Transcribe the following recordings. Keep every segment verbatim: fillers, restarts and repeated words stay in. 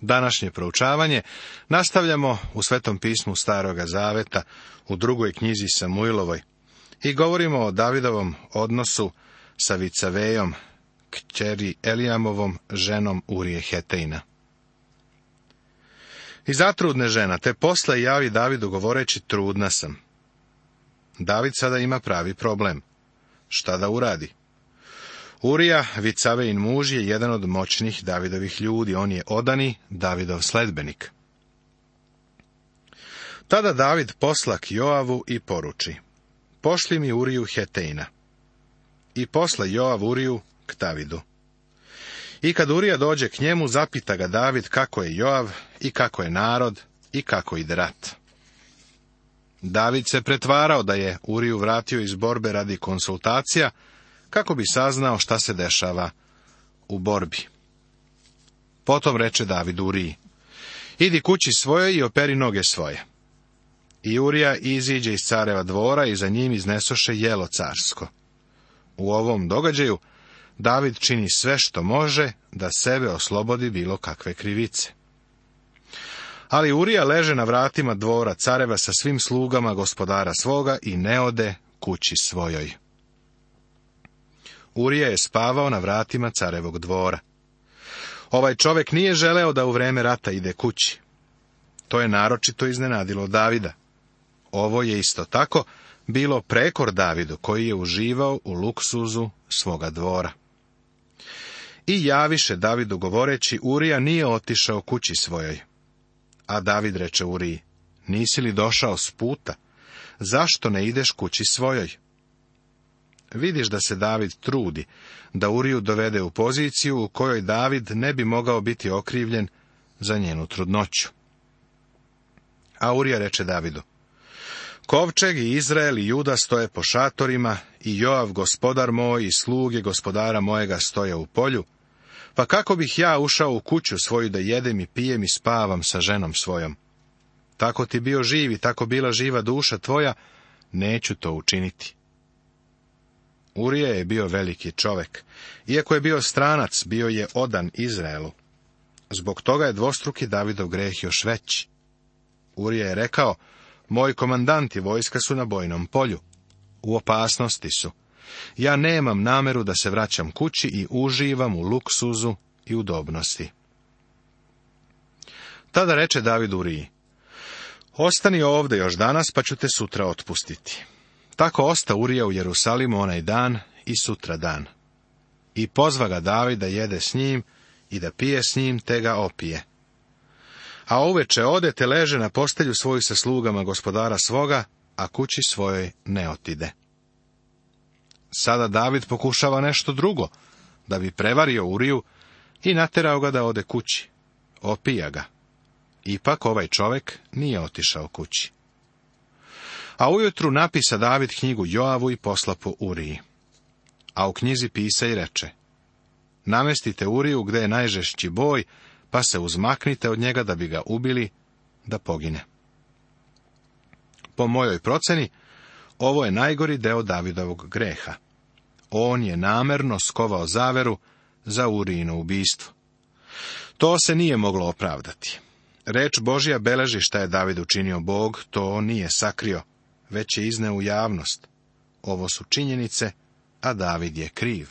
Današnje proučavanje nastavljamo u Svetom pismu Staroga Zaveta u drugoj knjizi Samuilovoj i govorimo o Davidovom odnosu sa Vicavejom, kćeri Elijamovom, ženom Urije Hetejna. I zatrudne žena, te posle javi Davidu govoreći: trudna sam. David sada ima pravi problem. Šta da uradi? Urija, Vicavejin muž, je jedan od moćnih Davidovih ljudi. On je odani Davidov sledbenik. Tada David posla k Joavu i poruči: pošli mi Uriju Hetejna. I posla Joav Uriju k Davidu. I kad Urija dođe k njemu, zapita ga David kako je Joav i kako je narod i kako ide rat. David se pretvarao da je Uriju vratio iz borbe radi konsultacija, kako bi saznao šta se dešava u borbi. Potom reče David Uriji: idi kući svojoj i operi noge svoje. I Urija iziđe iz careva dvora i za njim iznesoše jelo carsko. U ovom događaju David čini sve što može da sebe oslobodi bilo kakve krivice. Ali Urija leže na vratima dvora careva sa svim slugama gospodara svoga i ne ode kući svojoj. Urija je spavao na vratima carevog dvora. Ovaj čovjek nije želeo da u vreme rata ide kući. To je naročito iznenadilo Davida. Ovo je isto tako bilo prekor Davidu, koji je uživao u luksuzu svoga dvora. I javiše Davidu govoreći: Urija nije otišao kući svojoj. A David reče Uriji: nisi li došao s puta? Zašto ne ideš kući svojoj? Vidiš da se David trudi da Uriju dovede u poziciju u kojoj David ne bi mogao biti okrivljen za njenu trudnoću. A Urija reče Davidu: kovčeg i Izrael i Juda stoje po šatorima, i Joav gospodar moj i sluge gospodara mojega stoje u polju, pa kako bih ja ušao u kuću svoju da jedem i pijem i spavam sa ženom svojom? Tako ti bio živ i tako bila živa duša tvoja, neću to učiniti. Urija je bio veliki čovek. Iako je bio stranac, bio je odan Izraelu. Zbog toga je dvostruki Davidov greh još veći. Urija je rekao: moji komandanti vojska su na bojnom polju. U opasnosti su. Ja nemam nameru da se vraćam kući i uživam u luksuzu i udobnosti. Tada reče David Uriji: ostani ovde još danas, pa ću te sutra otpustiti. Tako osta Urija u Jerusalimu onaj dan i sutra dan. I pozva ga David da jede s njim i da pije s njim, te ga opije. A uveče ode te leže na postelju svoju sa slugama gospodara svoga, a kući svojoj ne otide. Sada David pokušava nešto drugo, da bi prevario Uriju i naterao ga da ode kući. Opija ga. Ipak ovaj čovjek nije otišao kući. A ujutru napisa David knjigu Joavu i posla po Uriji. A u knjizi pisa i reče: namestite Uriju gde je najžešći boj, pa se uzmaknite od njega da bi ga ubili, da pogine. Po mojoj proceni, ovo je najgori deo Davidovog greha. On je namerno skovao zaveru za Urijino ubistvo. To se nije moglo opravdati. Reč Božja beleži šta je David učinio. Bog to nije sakrio, već je izneo u javnost. Ovo su činjenice, a David je kriv.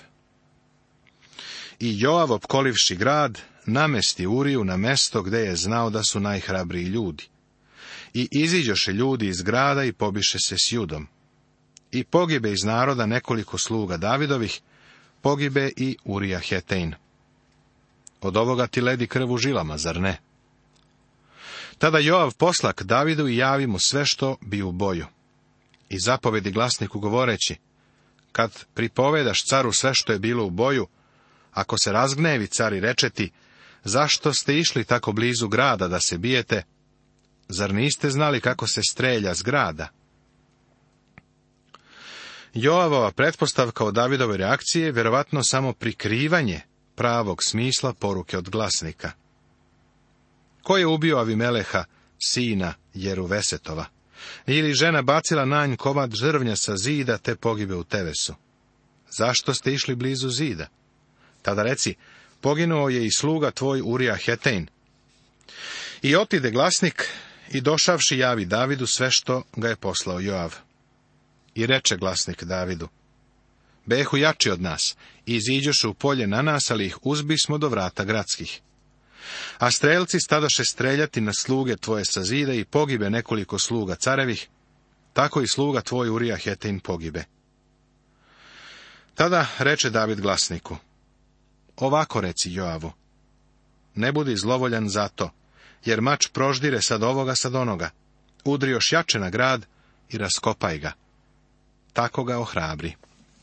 I Joav, opkolivši grad, namesti Uriju na mesto gde je znao da su najhrabriji ljudi. I iziđoše ljudi iz grada i pobiše se s Judom. I pogibe iz naroda nekoliko sluga Davidovih, pogibe i Urija Hetejn. Od ovoga ti ledi krv u žilama, zar ne? Tada Joav posla k Davidu i javi mu sve što bi u boju. I zapovedi glasniku govoreći: kad pripovedaš caru sve što je bilo u boju, ako se razgnevi car i reče ti: zašto ste išli tako blizu grada da se bijete? Zar niste znali kako se strelja s grada? Joavova pretpostavka o Davidove reakcije je vjerovatno samo prikrivanje pravog smisla poruke od glasnika. Ko je ubio Avimeleha, sina Jeruvesetova? Ili žena bacila na nj komad žrvnja sa zida, te pogibe u Tevesu? Zašto ste išli blizu zida? Tada reci: poginuo je i sluga tvoj Urija Hetejn. I otide glasnik i došavši javi Davidu sve što ga je poslao Joav. I reče glasnik Davidu: behu jači od nas, i iziđoše u polje na nas, ali ih uzbismo do vrata gradskih. A strelci stadoše streljati na sluge tvoje sa zida i pogibe nekoliko sluga carevih, tako i sluga tvoj Urija Hetin pogibe. Tada reče David glasniku: ovako reci Joavu: ne budi zlovoljan za to, jer mač proždire sad ovoga sad onoga, udri još jače na grad i raskopaj ga. Tako ga ohrabri.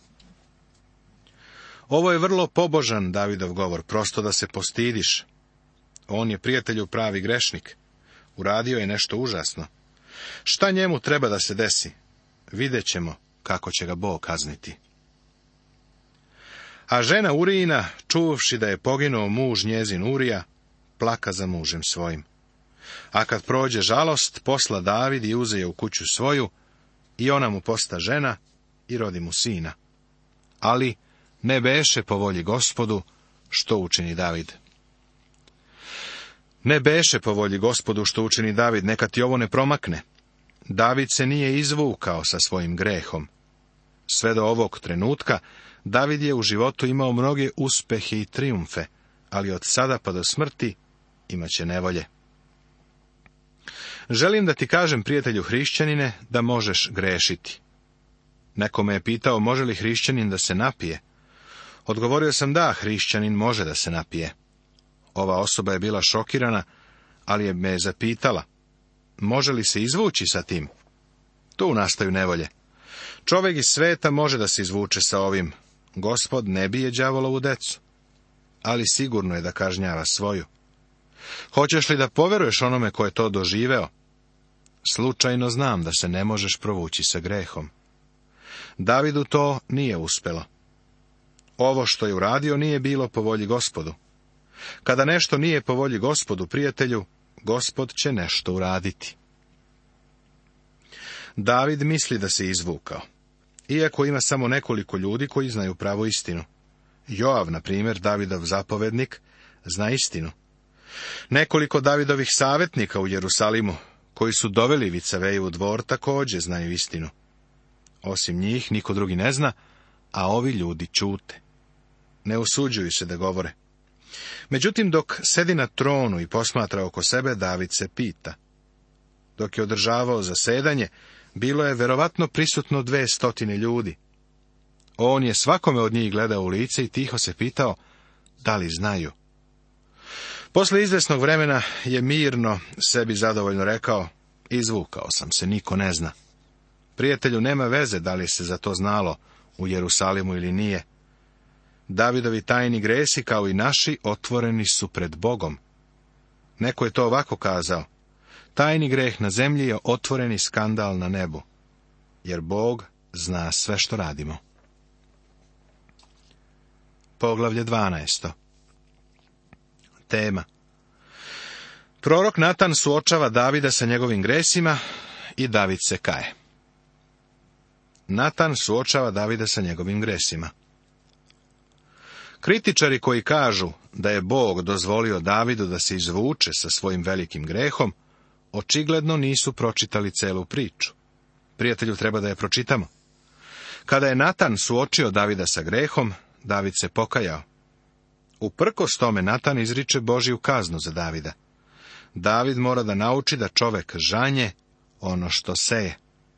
Ovo je vrlo pobožan Davidov govor, prosto da se postidiš. On je, prijatelju, pravi grešnik. Uradio je nešto užasno. Šta njemu treba da se desi? Vidjet ćemo kako će ga Bog kazniti. A žena Urijina, čuvši da je poginuo muž njezin Urija, plaka za mužem svojim. A kad prođe žalost, posla David i uze je u kuću svoju, i ona mu posta žena i rodi mu sina. Ali ne beše po volji Gospodu, što učini David. Ne beše po volji Gospodu, što učini David, neka ti ovo ne promakne. David se nije izvukao sa svojim grehom. Sve do ovog trenutka David je u životu imao mnoge uspehe i trijumfe, ali od sada pa do smrti imaće nevolje. Želim da ti kažem, prijatelju hrišćanine, da možeš grešiti. Neko me je pitao, može li hrišćanin da se napije? Odgovorio sam da, hrišćanin može da se napije. Ova osoba je bila šokirana, ali je me zapitala: može li se izvući sa tim? Tu nastaju nevolje. Čovjek iz sveta može da se izvuče sa ovim. Gospod ne bije đavolovu decu, ali sigurno je da kažnjava svoju. Hoćeš li da poveruješ onome ko je to doživeo? Slučajno znam da se ne možeš provući sa grehom. Davidu to nije uspelo. Ovo što je uradio nije bilo po volji Gospodu. Kada nešto nije po volji Gospodu, prijatelju, Gospod će nešto uraditi. David misli da se izvukao, iako ima samo nekoliko ljudi koji znaju pravu istinu. Joav, na primjer, Davidov zapovednik, zna istinu. Nekoliko Davidovih savjetnika u Jerusalimu, koji su doveli Vicaveju u dvor, također znaju istinu. Osim njih, niko drugi ne zna, a ovi ljudi ćute. Ne usuđuju se da govore. Međutim, dok sedi na tronu i posmatra oko sebe, David se pita. Dok je održavao zasedanje, bilo je verovatno prisutno dve stotine ljudi. On je svakome od njih gledao u lice i tiho se pitao, da li znaju. Posle izvesnog vremena je mirno sebi zadovoljno rekao: izvukao sam se, niko ne zna. Prijatelju, nema veze da li se za to znalo u Jerusalimu ili nije. Davidovi tajni gresi, kao i naši, otvoreni su pred Bogom. Neko je to ovako kazao: tajni greh na zemlji je otvoreni skandal na nebu, jer Bog zna sve što radimo. Poglavlje dvanaesto. Tema. Prorok Natan suočava Davida sa njegovim gresima i David se kaje. Natan suočava Davida sa njegovim gresima. Kritičari koji kažu da je Bog dozvolio Davidu da se izvuče sa svojim velikim grehom, očigledno nisu pročitali celu priču. Prijatelju, treba da je pročitamo. Kada je Natan suočio Davida sa grehom, David se pokajao. Uprkos tome Natan izriče Božju kaznu za Davida. David mora da nauči da čovek žanje ono što seje.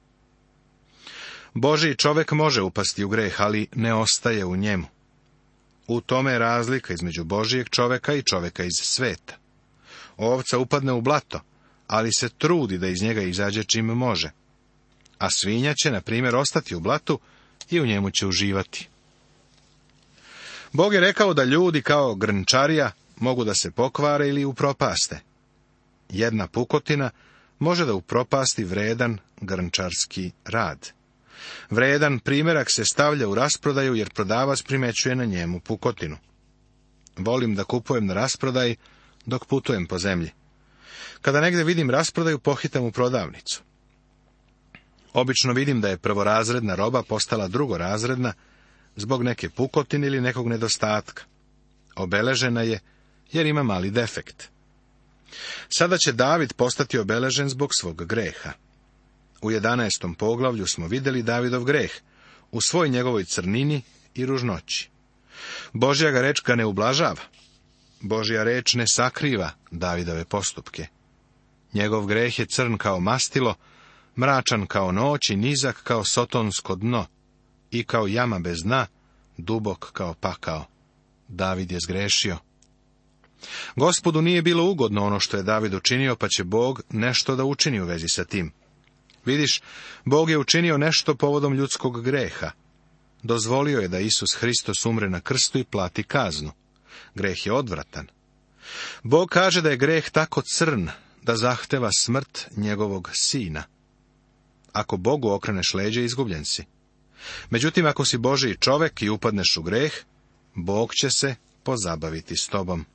Božji čovek može upasti u greh, ali ne ostaje u njemu. U tome je razlika između Božijeg čoveka i čoveka iz sveta. Ovca upadne u blato, ali se trudi da iz njega izađe čim može. A svinja će, na primjer, ostati u blatu i u njemu će uživati. Bog je rekao da ljudi kao grnčarija mogu da se pokvare ili upropaste. Jedna pukotina može da upropasti vredan grnčarski rad. Vredan primjerak se stavlja u rasprodaju jer prodavac primećuje na njemu pukotinu. Volim da kupujem na rasprodaji dok putujem po zemlji. Kada negdje vidim rasprodaju, pohitam u prodavnicu. Obično vidim da je prvorazredna roba postala drugorazredna zbog neke pukotine ili nekog nedostatka. Obeležena je jer ima mali defekt. Sada će David postati obeležen zbog svog greha. U jedanaestom poglavlju smo vidjeli Davidov greh, u svoj njegovoj crnini i ružnoći. Božja ga reč ga ne ublažava. Božja reč ne sakriva Davidove postupke. Njegov greh je crn kao mastilo, mračan kao noć i nizak kao sotonsko dno, i kao jama bez dna, dubok kao pakao. David je zgrešio. Gospodu nije bilo ugodno ono što je David učinio, pa će Bog nešto da učini u vezi sa tim. Vidiš, Bog je učinio nešto povodom ljudskog greha. Dozvolio je da Isus Hristos umre na krstu i plati kaznu. Greh je odvratan. Bog kaže da je greh tako crn da zahteva smrt njegovog sina. Ako Bogu okreneš leđe, izgubljen si. Međutim, ako si Božji čovek i upadneš u greh, Bog će se pozabaviti s tobom.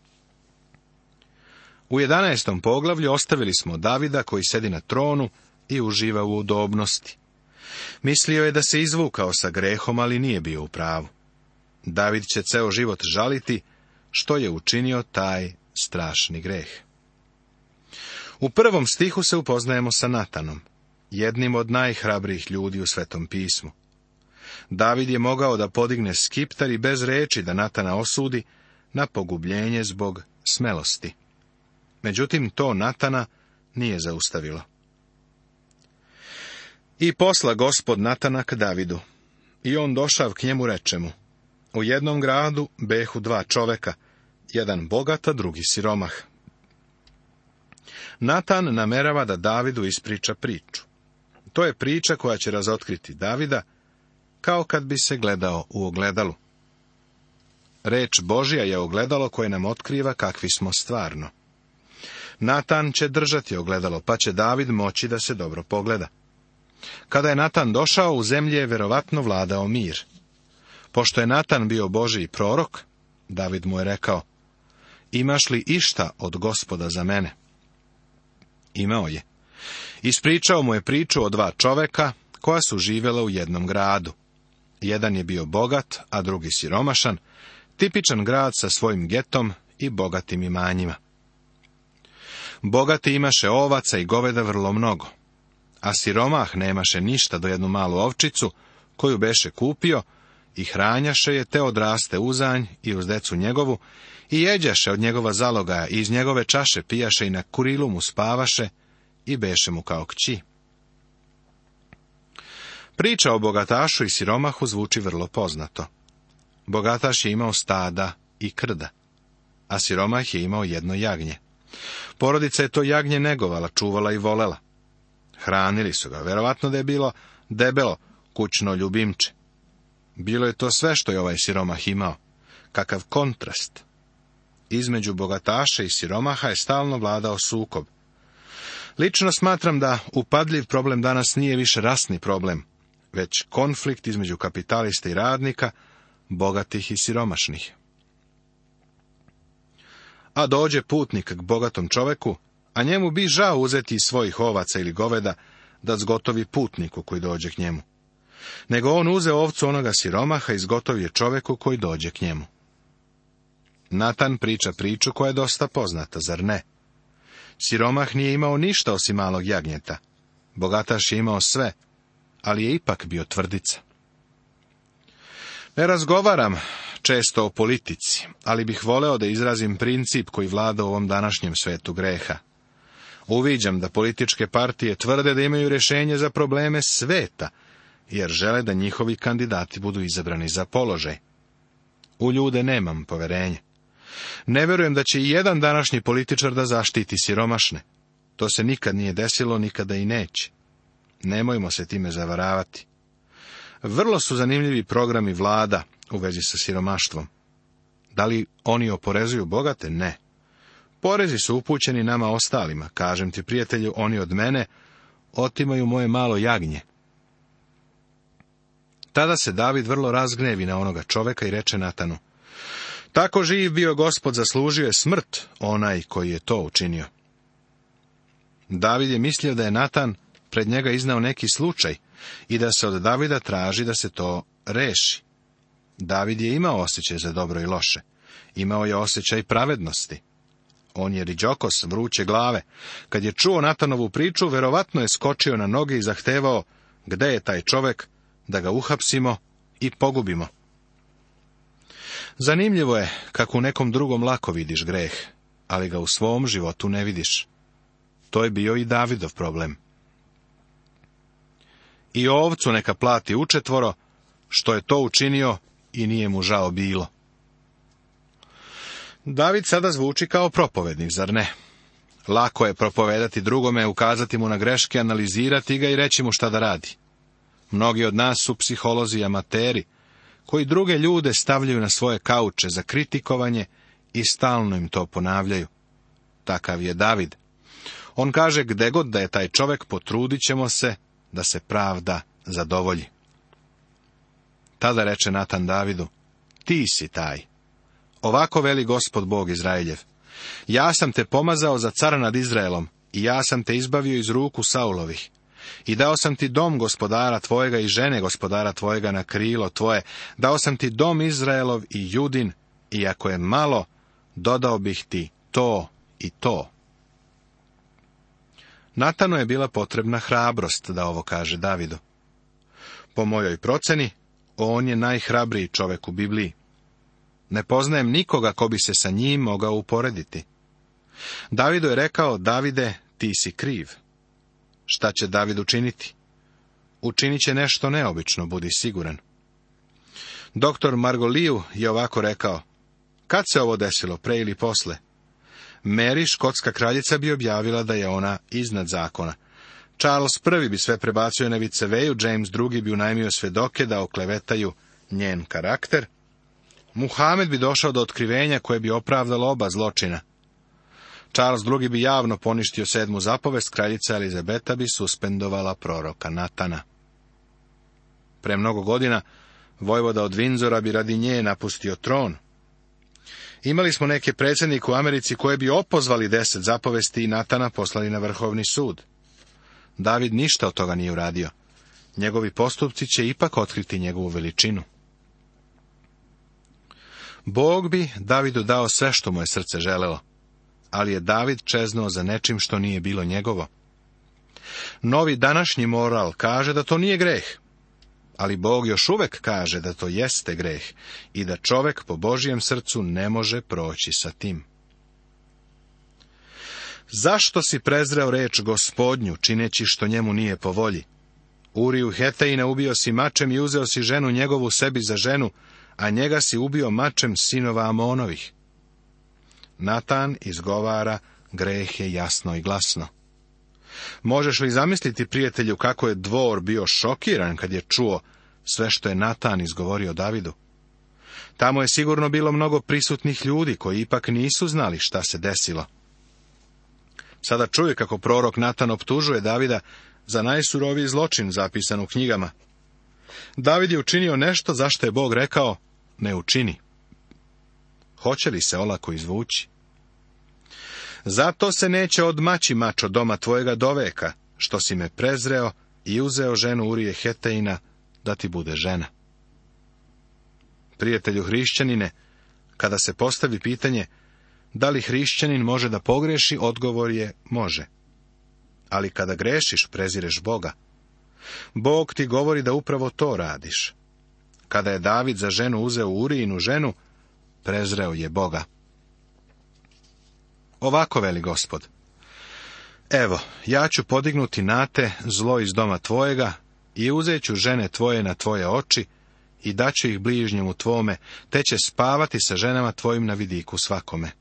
U jedanaestom poglavlju ostavili smo Davida koji sedi na tronu i uživa u udobnosti. Mislio je da se izvukao sa grehom, ali nije bio u pravu. David će ceo život žaliti što je učinio taj strašni greh. U prvom stihu se upoznajemo sa Natanom, jednim od najhrabrijih ljudi u Svetom pismu. David je mogao da podigne skiptar i bez reči da Natana osudi na pogubljenje zbog smelosti. Međutim, to Natana nije zaustavilo. I posla Gospod Natana k Davidu, i on došav k njemu reče mu: u jednom gradu behu dva čoveka, jedan bogat, a drugi siromah. Natan namerava da Davidu ispriča priču. To je priča koja će razotkriti Davida, kao kad bi se gledao u ogledalu. Reč Božja je ogledalo koje nam otkriva kakvi smo stvarno. Natan će držati ogledalo, pa će David moći da se dobro pogleda. Kada je Natan došao, u zemlji je verovatno vladao mir. Pošto je Natan bio Božji prorok, David mu je rekao: imaš li išta od Gospoda za mene? Imao je. Ispričao mu je priču o dva čoveka koja su živjela u jednom gradu. Jedan je bio bogat, a drugi siromašan, tipičan grad sa svojim getom i bogatim imanjima. Bogati imaše ovaca i goveda vrlo mnogo, a siromah nemaše ništa do jednu malu ovčicu, koju beše kupio, i hranjaše je te odraste uzanj i uz decu njegovu, i jeđaše od njegova zalogaja, i iz njegove čaše pijaše, i na kurilu mu spavaše, i beše mu kao kći. Priča o bogatašu i siromahu zvuči vrlo poznato. Bogataš je imao stada i krda, a siromah je imao jedno jagnje. Porodica je to jagnje negovala, čuvala i volela. Hranili su ga, verovatno da je bilo debelo kućno ljubimče. Bilo je to sve što je ovaj siromah imao. Kakav kontrast! Između bogataša i siromaha je stalno vladao sukob. Lično smatram da upadljiv problem danas nije više rasni problem, već konflikt između kapitalista i radnika, bogatih i siromašnih. A dođe putnik k bogatom čoveku, a njemu bi žao uzeti iz svojih ovaca ili goveda da zgotovi putniku koji dođe k njemu. Nego on uze ovcu onoga siromaha i zgotovi je čoveku koji dođe k njemu. Natan priča priču koja je dosta poznata, zar ne? Siromah nije imao ništa osim malog jagnjeta. Bogataš je imao sve, ali je ipak bio tvrdica. Ne razgovaram često o politici, ali bih voleo da izrazim princip koji vlada u ovom današnjem svetu greha. Uviđam da političke partije tvrde da imaju rješenje za probleme sveta, jer žele da njihovi kandidati budu izabrani za položaj. U ljude nemam poverenje. Ne vjerujem da će i jedan današnji političar da zaštiti siromašne. To se nikad nije desilo, nikada i neće. Nemojmo se time zavaravati. Vrlo su zanimljivi programi vlada u vezi sa siromaštvom. Da li oni oporezuju bogate? Ne. Porezi su upućeni nama ostalima. Kažem ti, prijatelju, oni od mene otimaju moje malo jagnje. Tada se David vrlo razgnevi na onoga čoveka i reče Natanu: tako živ bio Gospod, zaslužio je smrt onaj koji je to učinio. David je mislio da je Natan pred njega iznao neki slučaj i da se od Davida traži da se to reši. David je imao osjećaj za dobro i loše. Imao je osjećaj pravednosti. On je riđokos, vruće glave. Kad je čuo Natanovu priču, verovatno je skočio na noge i zahtevao, gde je taj čovek, da ga uhapsimo i pogubimo. Zanimljivo je kako u nekom drugom lako vidiš greh, ali ga u svom životu ne vidiš. To je bio i Davidov problem. I ovcu neka plati učetvoro, što je to učinio i nije mu žao bilo. David sada zvuči kao propovednik, zar ne? Lako je propovedati drugome, ukazati mu na greške, analizirati ga i reći mu šta da radi. Mnogi od nas su psiholozi i amateri, koji druge ljude stavljaju na svoje kauče za kritikovanje i stalno im to ponavljaju. Takav je David. On kaže, gde god da je taj čovek, potrudit ćemo se da se pravda zadovolji. Tada reče Natan Davidu, ti si taj. Ovako veli Gospod Bog Izraeljev. Ja sam te pomazao za cara nad Izraelom i ja sam te izbavio iz ruku Saulovih. I dao sam ti dom gospodara tvojega i žene gospodara tvojega na krilo tvoje. Dao sam ti dom Izraelov i Judin, i ako je malo, dodao bih ti to i to. Natanu je bila potrebna hrabrost da ovo kaže Davidu. Po mojoj proceni, on je najhrabriji čovek u Bibliji. Ne poznajem nikoga ko bi se sa njim mogao uporediti. Davidu je rekao, Davide, ti si kriv. Šta će David učiniti? Učinit će nešto neobično, budi siguran. Doktor Margoliju je ovako rekao, kad se ovo desilo, pre ili posle? Mary, škotska kraljica, bi objavila da je ona iznad zakona. Charles prvi bi sve prebacio na viceveju, James drugi bi unajmio svedoke da oklevetaju njen karakter. Muhamed bi došao do otkrivenja koje bi opravdalo oba zločina. Charles drugi bi javno poništio sedmu zapovest, kraljica Elizabeta bi suspendovala proroka Natana. Pre mnogo godina vojvoda od Vinzora bi radi nje napustio tron. Imali smo neke predsjednike u Americi koje bi opozvali deset zapovesti i Natana poslali na Vrhovni sud. David ništa od toga nije uradio. Njegovi postupci će ipak otkriti njegovu veličinu. Bog bi Davidu dao sve što mu je srce želelo, ali je David čeznuo za nečim što nije bilo njegovo. Novi današnji moral kaže da to nije greh, ali Bog još uvek kaže da to jeste greh i da čovek po Božijem srcu ne može proći sa tim. Zašto si prezreo reč Gospodnju, čineći što njemu nije po volji? Uriju Hetejina ubio si mačem i uzeo si ženu njegovu sebi za ženu, a njega si ubio mačem sinova Amonovih. Natan izgovara grehe jasno i glasno. Možeš li zamisliti, prijatelju, kako je dvor bio šokiran kad je čuo sve što je Natan izgovorio Davidu? Tamo je sigurno bilo mnogo prisutnih ljudi koji ipak nisu znali šta se desilo. Sada čuje kako prorok Natan optužuje Davida za najsuroviji zločin zapisan u knjigama. David je učinio nešto za što je Bog rekao, ne učini. Hoće li se olako izvući? Zato se neće odmaći mač od doma tvojega doveka, što si me prezreo i uzeo ženu Urije Hetejina, da ti bude žena. Prijatelju hrišćanine, kada se postavi pitanje, da li hrišćanin može da pogreši, odgovor je može. Ali kada grešiš, prezireš Boga. Bog ti govori da upravo to radiš. Kada je David za ženu uzeo Urijinu ženu, prezreo je Boga. Ovako veli Gospod. Evo, ja ću podignuti na te zlo iz doma tvojega i uzet ću žene tvoje na tvoje oči i daću ih bližnjemu tvome, te će spavati sa ženama tvojim na vidiku svakome.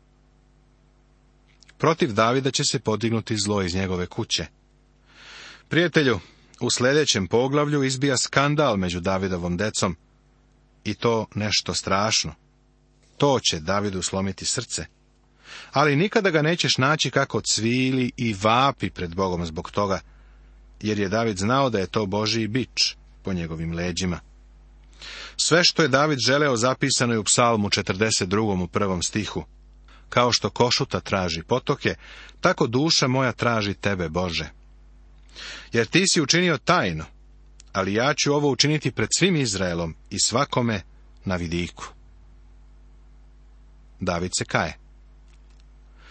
Protiv Davida će se podignuti zlo iz njegove kuće. Prijatelju, u sljedećem poglavlju izbija skandal među Davidovom decom, i to nešto strašno. To će Davidu slomiti srce. Ali nikada ga nećeš naći kako cvili i vapi pred Bogom zbog toga, jer je David znao da je to Božji bič po njegovim leđima. Sve što je David želeo zapisano je u Psalmu četrdeset drugom u prvom stihu. Kao što košuta traži potoke, tako duša moja traži tebe, Bože. Jer ti si učinio tajno, ali ja ću ovo učiniti pred svim Izraelom i svakome na vidiku. David se kaje.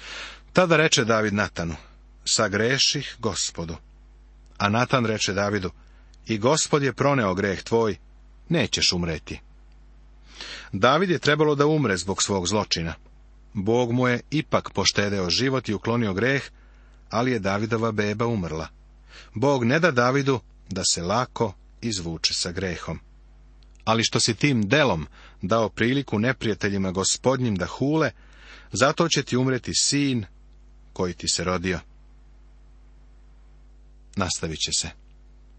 Tada reče David Natanu, sagreših Gospodu. A Natan reče Davidu, i Gospod je proneo greh tvoj, nećeš umreti. David je trebalo da umre zbog svog zločina. Bog mu je ipak poštedeo život i uklonio greh, ali je Davidova beba umrla. Bog ne da Davidu da se lako izvuče sa grehom. Ali što si tim delom dao priliku neprijateljima Gospodnjim da hule, zato će ti umreti sin koji ti se rodio. Nastavit će se.